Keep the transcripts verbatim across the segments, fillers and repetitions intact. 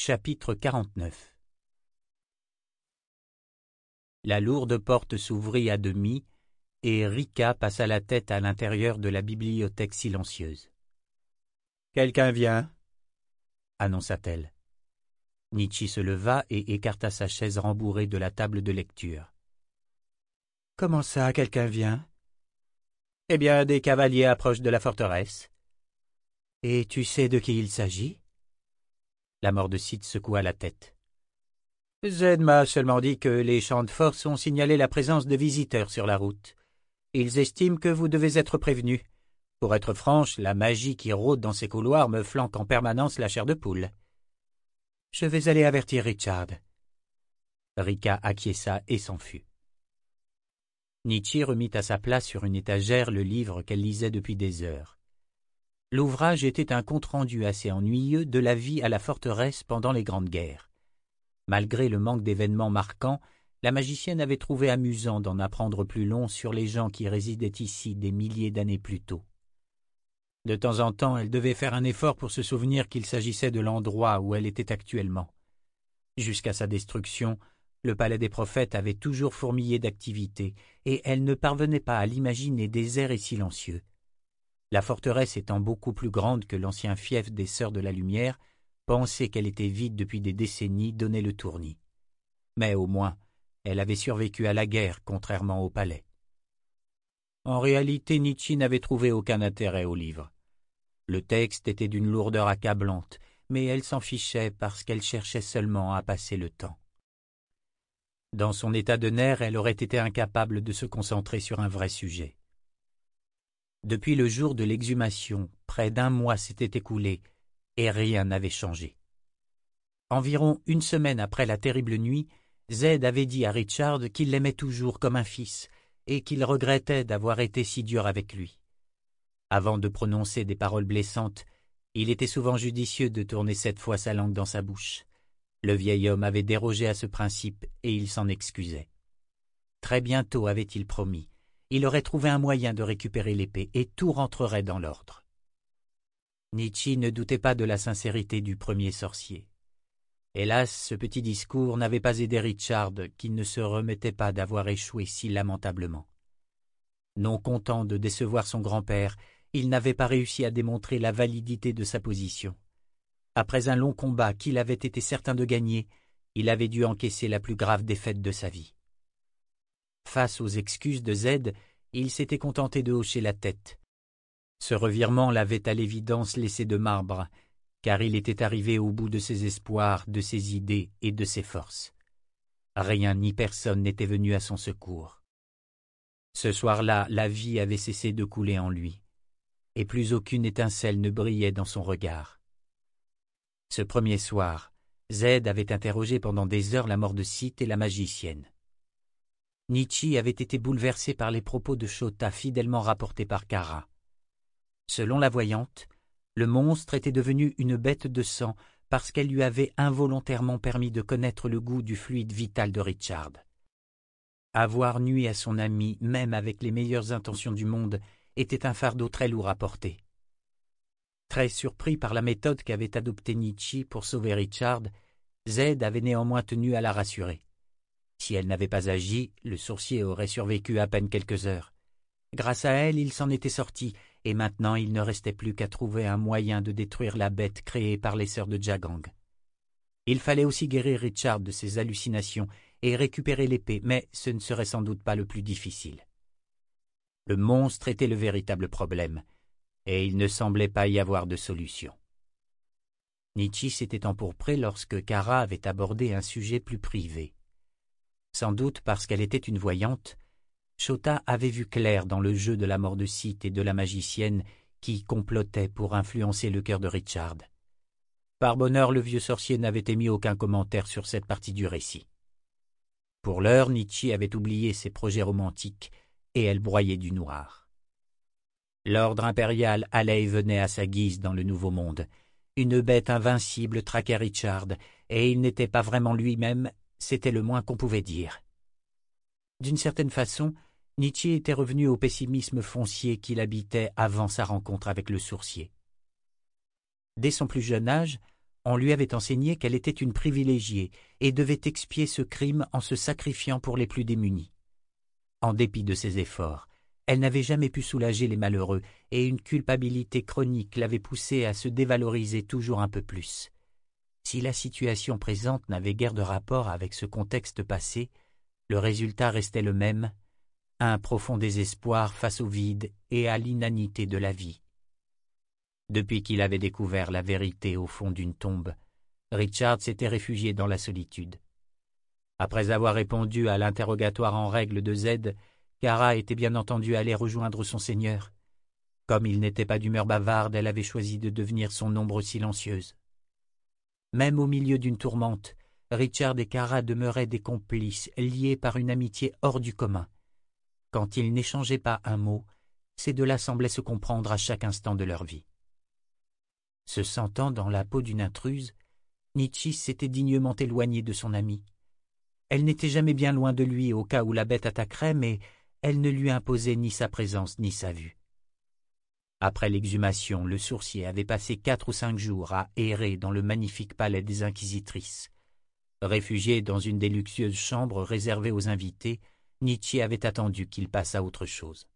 Chapitre quarante-neuf. La lourde porte s'ouvrit à demi, et Rika passa la tête à l'intérieur de la bibliothèque silencieuse. « Quelqu'un vient » annonça-t-elle. Nietzsche se leva et écarta sa chaise rembourrée de la table de lecture. « Comment ça, quelqu'un vient ?»« Eh bien, des cavaliers approchent de la forteresse. »« Et tu sais de qui il s'agit ?» La Mordecite secoua la tête. « Zed m'a seulement dit que les champs de force ont signalé la présence de visiteurs sur la route. Ils estiment que vous devez être prévenus. Pour être franche, la magie qui rôde dans ces couloirs me flanque en permanence la chair de poule. Je vais aller avertir Richard. » Rika acquiesça et s'en fut. Nietzsche remit à sa place sur une étagère le livre qu'elle lisait depuis des heures. L'ouvrage était un compte-rendu assez ennuyeux de la vie à la forteresse pendant les grandes guerres. Malgré le manque d'événements marquants, la magicienne avait trouvé amusant d'en apprendre plus long sur les gens qui résidaient ici des milliers d'années plus tôt. De temps en temps, elle devait faire un effort pour se souvenir qu'il s'agissait de l'endroit où elle était actuellement. Jusqu'à sa destruction, le palais des prophètes avait toujours fourmillé d'activités, et elle ne parvenait pas à l'imaginer désert et silencieux. La forteresse étant beaucoup plus grande que l'ancien fief des Sœurs de la Lumière, penser qu'elle était vide depuis des décennies donnait le tournis. Mais au moins, elle avait survécu à la guerre, contrairement au palais. En réalité, Nietzsche n'avait trouvé aucun intérêt au livre. Le texte était d'une lourdeur accablante, mais elle s'en fichait parce qu'elle cherchait seulement à passer le temps. Dans son état de nerfs, elle aurait été incapable de se concentrer sur un vrai sujet. Depuis le jour de l'exhumation, près d'un mois s'était écoulé, et rien n'avait changé. Environ une semaine après la terrible nuit, Zed avait dit à Richard qu'il l'aimait toujours comme un fils, et qu'il regrettait d'avoir été si dur avec lui. Avant de prononcer des paroles blessantes, il était souvent judicieux de tourner sept fois sa langue dans sa bouche. Le vieil homme avait dérogé à ce principe, et il s'en excusait. Très bientôt, avait-il promis, il aurait trouvé un moyen de récupérer l'épée, et tout rentrerait dans l'ordre. Nietzsche ne doutait pas de la sincérité du premier sorcier. Hélas, ce petit discours n'avait pas aidé Richard, qui ne se remettait pas d'avoir échoué si lamentablement. Non content de décevoir son grand-père, il n'avait pas réussi à démontrer la validité de sa position. Après un long combat qu'il avait été certain de gagner, il avait dû encaisser la plus grave défaite de sa vie. Face aux excuses de Zed, il s'était contenté de hocher la tête. Ce revirement l'avait à l'évidence laissé de marbre, car il était arrivé au bout de ses espoirs, de ses idées et de ses forces. Rien ni personne n'était venu à son secours. Ce soir-là, la vie avait cessé de couler en lui, et plus aucune étincelle ne brillait dans son regard. Ce premier soir, Zed avait interrogé pendant des heures la Mordecite et la magicienne. Nietzsche avait été bouleversé par les propos de Chota fidèlement rapportés par Kara. Selon la voyante, le monstre était devenu une bête de sang parce qu'elle lui avait involontairement permis de connaître le goût du fluide vital de Richard. Avoir nui à son ami, même avec les meilleures intentions du monde, était un fardeau très lourd à porter. Très surpris par la méthode qu'avait adoptée Nietzsche pour sauver Richard, Zed avait néanmoins tenu à la rassurer. Si elle n'avait pas agi, le sorcier aurait survécu à peine quelques heures. Grâce à elle, il s'en était sorti, et maintenant il ne restait plus qu'à trouver un moyen de détruire la bête créée par les sœurs de Jagang. Il fallait aussi guérir Richard de ses hallucinations et récupérer l'épée, mais ce ne serait sans doute pas le plus difficile. Le monstre était le véritable problème, et il ne semblait pas y avoir de solution. Nietzsche s'était empourpré lorsque Kara avait abordé un sujet plus privé. Sans doute parce qu'elle était une voyante, Chota avait vu clair dans le jeu de la Mordecite et de la magicienne qui complotaient pour influencer le cœur de Richard. Par bonheur, le vieux sorcier n'avait émis aucun commentaire sur cette partie du récit. Pour l'heure, Nietzsche avait oublié ses projets romantiques et elle broyait du noir. L'ordre impérial allait et venait à sa guise dans le Nouveau Monde. Une bête invincible traquait Richard, et il n'était pas vraiment lui-même, c'était le moins qu'on pouvait dire. D'une certaine façon, Nietzsche était revenu au pessimisme foncier qui l'habitait avant sa rencontre avec le sourcier. Dès son plus jeune âge, On lui avait enseigné qu'elle était une privilégiée et devait expier ce crime en se sacrifiant pour les plus démunis. En dépit de ses efforts, elle n'avait jamais pu soulager les malheureux et une culpabilité chronique l'avait poussée à se dévaloriser toujours un peu plus. Si la situation présente n'avait guère de rapport avec ce contexte passé, le résultat restait le même, un profond désespoir face au vide et à l'inanité de la vie. Depuis qu'il avait découvert la vérité au fond d'une tombe, Richard s'était réfugié dans la solitude. Après avoir répondu à l'interrogatoire en règle de Z, Kara était bien entendu allée rejoindre son seigneur. Comme il n'était pas d'humeur bavarde, elle avait choisi de devenir son ombre silencieuse. Même au milieu d'une tourmente, Richard et Kara demeuraient des complices, liés par une amitié hors du commun. Quand ils n'échangeaient pas un mot, ces deux-là semblaient se comprendre à chaque instant de leur vie. Se sentant dans la peau d'une intruse, Nietzsche s'était dignement éloignée de son amie. Elle n'était jamais bien loin de lui au cas où la bête attaquerait, mais elle ne lui imposait ni sa présence ni sa vue. Après l'exhumation, le sourcier avait passé quatre ou cinq jours à errer dans le magnifique palais des inquisitrices. Réfugié dans une des luxueuses chambres réservées aux invités, Nietzsche avait attendu qu'il passe à autre chose.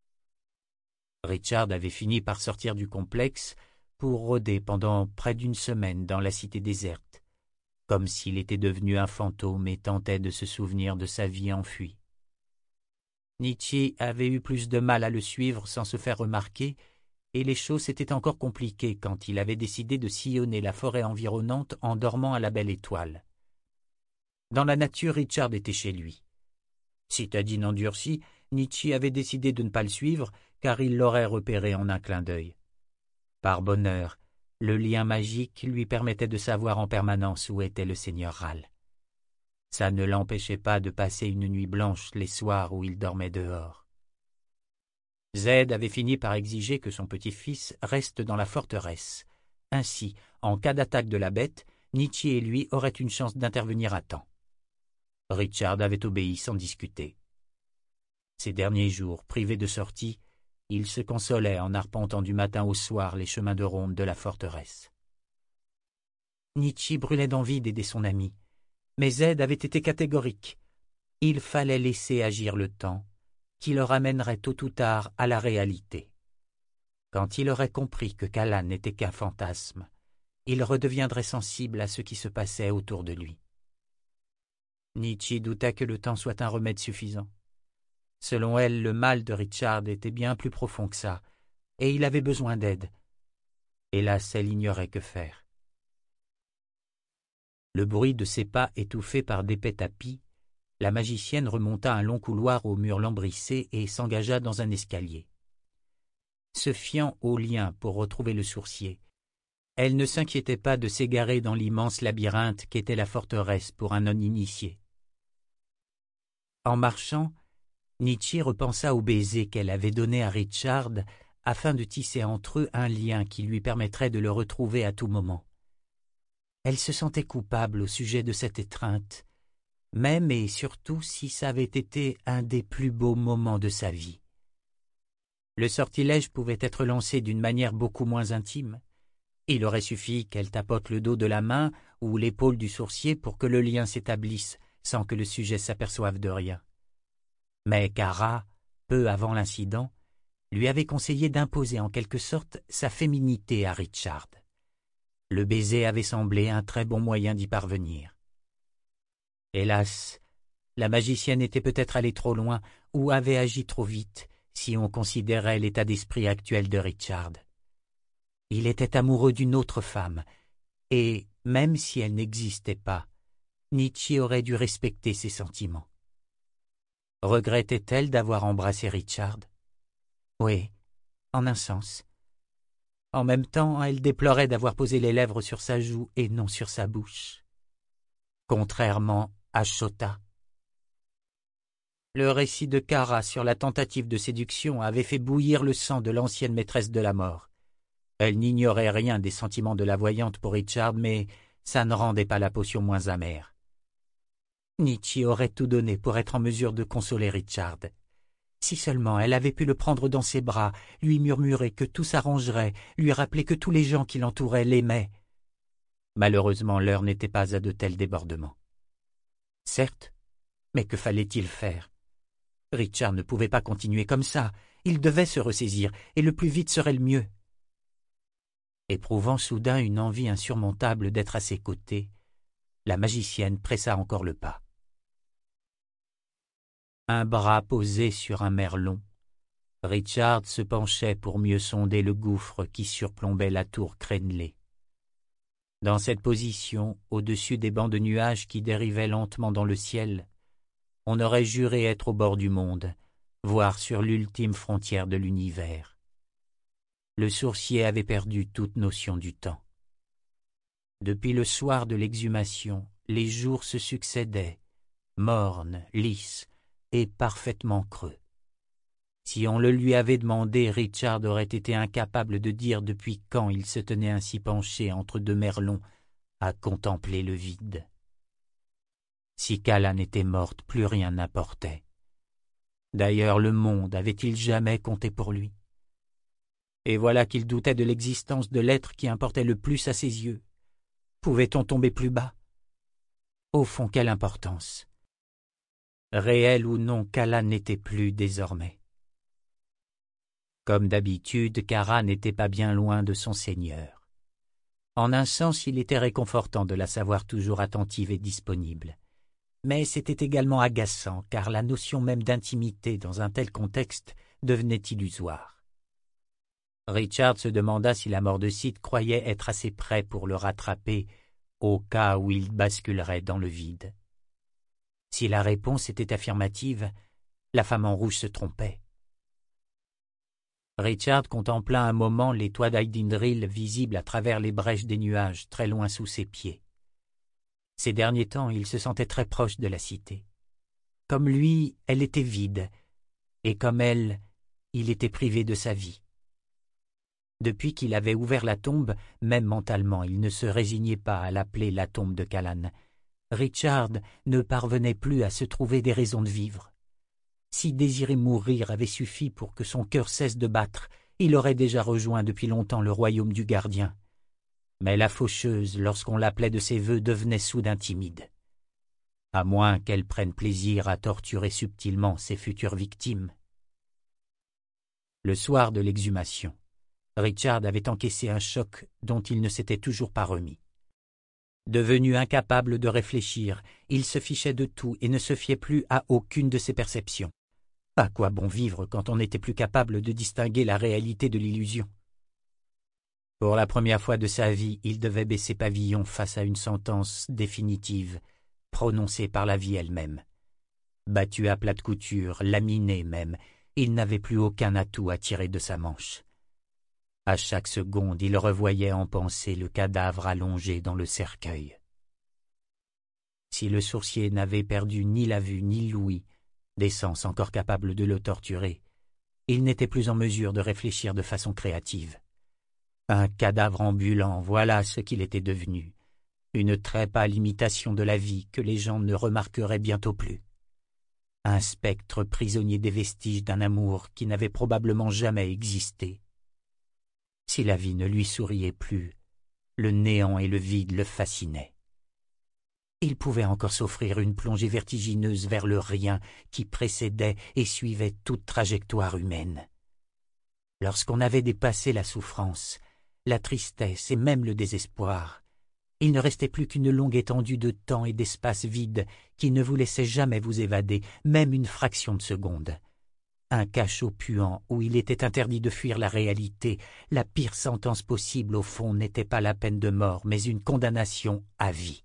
Richard avait fini par sortir du complexe pour rôder pendant près d'une semaine dans la cité déserte, comme s'il était devenu un fantôme et tentait de se souvenir de sa vie enfuie. Nietzsche avait eu plus de mal à le suivre sans se faire remarquer, et les choses s'étaient encore compliquées quand il avait décidé de sillonner la forêt environnante en dormant à la belle étoile. Dans la nature, Richard était chez lui. Citadine endurcie, Nietzsche avait décidé de ne pas le suivre, car il l'aurait repéré en un clin d'œil. Par bonheur, le lien magique lui permettait de savoir en permanence où était le seigneur Ral. Ça ne l'empêchait pas de passer une nuit blanche les soirs où il dormait dehors. Z avait fini par exiger que son petit-fils reste dans la forteresse. Ainsi, en cas d'attaque de la bête, Nietzsche et lui auraient une chance d'intervenir à temps. Richard avait obéi sans discuter. Ces derniers jours, privé de sortie, il se consolait en arpentant du matin au soir les chemins de ronde de la forteresse. Nietzsche brûlait d'envie d'aider son ami, mais Z avait été catégorique. Il fallait laisser agir le temps, qui le ramènerait tôt ou tard à la réalité. Quand il aurait compris que Kalan n'était qu'un fantasme, il redeviendrait sensible à ce qui se passait autour de lui. Nietzsche doutait que le temps soit un remède suffisant. Selon elle, le mal de Richard était bien plus profond que ça, et il avait besoin d'aide. Hélas, elle ignorait que faire. Le bruit de ses pas étouffé par d'épais tapis, la magicienne remonta un long couloir aux murs lambrissés et s'engagea dans un escalier. Se fiant au lien pour retrouver le sourcier, elle ne s'inquiétait pas de s'égarer dans l'immense labyrinthe qu'était la forteresse pour un non-initié. En marchant, Nietzsche repensa au baiser qu'elle avait donné à Richard afin de tisser entre eux un lien qui lui permettrait de le retrouver à tout moment. Elle se sentait coupable au sujet de cette étreinte, même et surtout si ça avait été un des plus beaux moments de sa vie. Le sortilège pouvait être lancé d'une manière beaucoup moins intime. Il aurait suffi qu'elle tapote le dos de la main ou l'épaule du sourcier pour que le lien s'établisse sans que le sujet s'aperçoive de rien. Mais Kara, peu avant l'incident, lui avait conseillé d'imposer en quelque sorte sa féminité à Richard. Le baiser avait semblé un très bon moyen d'y parvenir. Hélas, la magicienne était peut-être allée trop loin ou avait agi trop vite si on considérait l'état d'esprit actuel de Richard. Il était amoureux d'une autre femme, et, même si elle n'existait pas, Nietzsche aurait dû respecter ses sentiments. Regrettait-elle d'avoir embrassé Richard? Oui, en un sens. En même temps, elle déplorait d'avoir posé les lèvres sur sa joue et non sur sa bouche. Contrairement à Chota. Le récit de Kara sur la tentative de séduction avait fait bouillir le sang de l'ancienne maîtresse de la mort. Elle n'ignorait rien des sentiments de la voyante pour Richard, mais ça ne rendait pas la potion moins amère. Nietzsche aurait tout donné pour être en mesure de consoler Richard. Si seulement elle avait pu le prendre dans ses bras, lui murmurer que tout s'arrangerait, lui rappeler que tous les gens qui l'entouraient l'aimaient. Malheureusement, l'heure n'était pas à de tels débordements. Certes, mais que fallait-il faire? Richard ne pouvait pas continuer comme ça, il devait se ressaisir, et le plus vite serait le mieux. Éprouvant soudain une envie insurmontable d'être à ses côtés, la magicienne pressa encore le pas. Un bras posé sur un merlon, Richard se penchait pour mieux sonder le gouffre qui surplombait la tour crénelée. Dans cette position, au-dessus des bancs de nuages qui dérivaient lentement dans le ciel, on aurait juré être au bord du monde, voire sur l'ultime frontière de l'univers. Le sourcier avait perdu toute notion du temps. Depuis le soir de l'exhumation, les jours se succédaient, mornes, lisses et parfaitement creux. Si on le lui avait demandé, Richard aurait été incapable de dire depuis quand il se tenait ainsi penché entre deux merlons à contempler le vide. Si Callan était morte, plus rien n'importait. D'ailleurs, le monde avait-il jamais compté pour lui? Et voilà qu'il doutait de l'existence de l'être qui importait le plus à ses yeux. Pouvait-on tomber plus bas? Au fond, quelle importance? Réel ou non, Callan n'était plus désormais. Comme d'habitude, Kara n'était pas bien loin de son seigneur. En un sens, il était réconfortant de la savoir toujours attentive et disponible. Mais c'était également agaçant, car la notion même d'intimité dans un tel contexte devenait illusoire. Richard se demanda si la mort de Sid croyait être assez près pour le rattraper au cas où il basculerait dans le vide. Si la réponse était affirmative, la femme en rouge se trompait. Richard contempla un moment les toits d'Aidindril visibles à travers les brèches des nuages, très loin sous ses pieds. Ces derniers temps, il se sentait très proche de la cité. Comme lui, elle était vide, et comme elle, il était privé de sa vie. Depuis qu'il avait ouvert la tombe, même mentalement, il ne se résignait pas à l'appeler la tombe de Callan. Richard ne parvenait plus à se trouver des raisons de vivre. Si désirer mourir avait suffi pour que son cœur cesse de battre, il aurait déjà rejoint depuis longtemps le royaume du gardien. Mais la faucheuse, lorsqu'on l'appelait de ses vœux, devenait soudain timide. À moins qu'elle prenne plaisir à torturer subtilement ses futures victimes. Le soir de l'exhumation, Richard avait encaissé un choc dont il ne s'était toujours pas remis. Devenu incapable de réfléchir, il se fichait de tout et ne se fiait plus à aucune de ses perceptions. À quoi bon vivre quand on n'était plus capable de distinguer la réalité de l'illusion? Pour la première fois de sa vie, il devait baisser pavillon face à une sentence définitive, prononcée par la vie elle-même. Battu à plate couture, laminé même, il n'avait plus aucun atout à tirer de sa manche. À chaque seconde, il revoyait en pensée le cadavre allongé dans le cercueil. Si le sourcier n'avait perdu ni la vue ni l'ouïe, des sens encore capables de le torturer, il n'était plus en mesure de réfléchir de façon créative. Un cadavre ambulant, voilà ce qu'il était devenu, une très pâle imitation de la vie que les gens ne remarqueraient bientôt plus. Un spectre prisonnier des vestiges d'un amour qui n'avait probablement jamais existé. Si la vie ne lui souriait plus, le néant et le vide le fascinaient. Il pouvait encore s'offrir une plongée vertigineuse vers le rien qui précédait et suivait toute trajectoire humaine. Lorsqu'on avait dépassé la souffrance, la tristesse et même le désespoir, il ne restait plus qu'une longue étendue de temps et d'espace vide qui ne vous laissait jamais vous évader, même une fraction de seconde. Un cachot puant où il était interdit de fuir la réalité. La pire sentence possible, au fond, n'était pas la peine de mort, mais une condamnation à vie.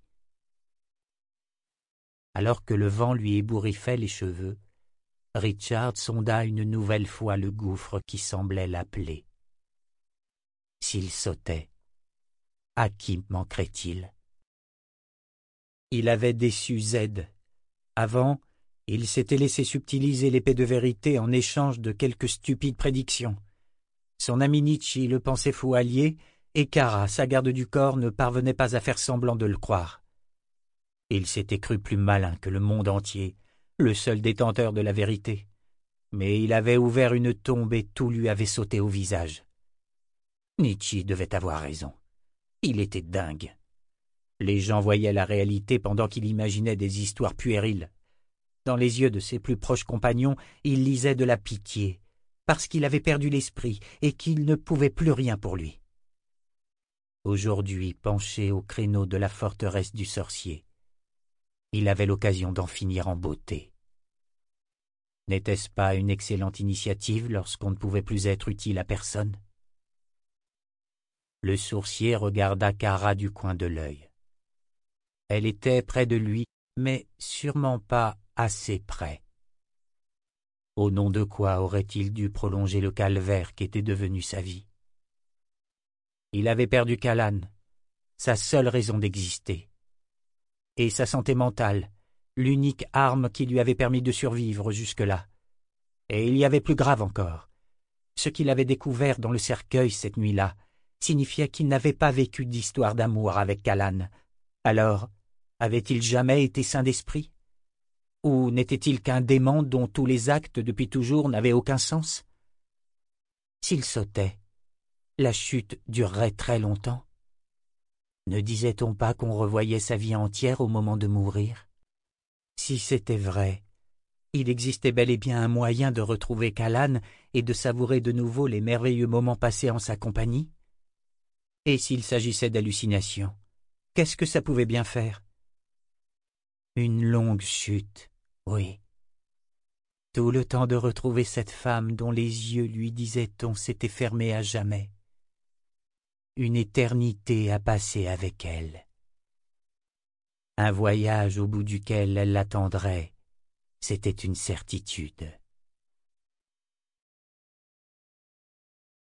Alors que le vent lui ébouriffait les cheveux, Richard sonda une nouvelle fois le gouffre qui semblait l'appeler. S'il sautait, à qui manquerait-il? Il avait déçu Z. Avant, il s'était laissé subtiliser l'épée de vérité en échange de quelques stupides prédictions. Son ami Nietzsche le pensait faux allié, et Kara, sa garde du corps, ne parvenait pas à faire semblant de le croire. Il s'était cru plus malin que le monde entier, le seul détenteur de la vérité. Mais il avait ouvert une tombe et tout lui avait sauté au visage. Nietzsche devait avoir raison. Il était dingue. Les gens voyaient la réalité pendant qu'il imaginait des histoires puériles. Dans les yeux de ses plus proches compagnons, il lisait de la pitié, parce qu'il avait perdu l'esprit et qu'il ne pouvait plus rien pour lui. Aujourd'hui, penché au créneau de la forteresse du sorcier, il avait l'occasion d'en finir en beauté. N'était-ce pas une excellente initiative lorsqu'on ne pouvait plus être utile à personne? Le sourcier regarda Kara du coin de l'œil. Elle était près de lui, mais sûrement pas assez près. Au nom de quoi aurait-il dû prolonger le calvaire qu'était devenu sa vie? Il avait perdu Callan, sa seule raison d'exister, et sa santé mentale, l'unique arme qui lui avait permis de survivre jusque-là. Et il y avait plus grave encore. Ce qu'il avait découvert dans le cercueil cette nuit-là signifiait qu'il n'avait pas vécu d'histoire d'amour avec Callan. Alors, avait-il jamais été saint d'esprit? Ou n'était-il qu'un démon dont tous les actes depuis toujours n'avaient aucun sens? S'il sautait, la chute durerait très longtemps. Ne disait-on pas qu'on revoyait sa vie entière au moment de mourir? Si c'était vrai, il existait bel et bien un moyen de retrouver Callan et de savourer de nouveau les merveilleux moments passés en sa compagnie. Et s'il s'agissait d'hallucinations, qu'est-ce que ça pouvait bien faire? Une longue chute, oui. Tout le temps de retrouver cette femme dont les yeux, lui disait-on, s'étaient fermés à jamais. Une éternité à passer avec elle. Un voyage au bout duquel elle l'attendrait, c'était une certitude.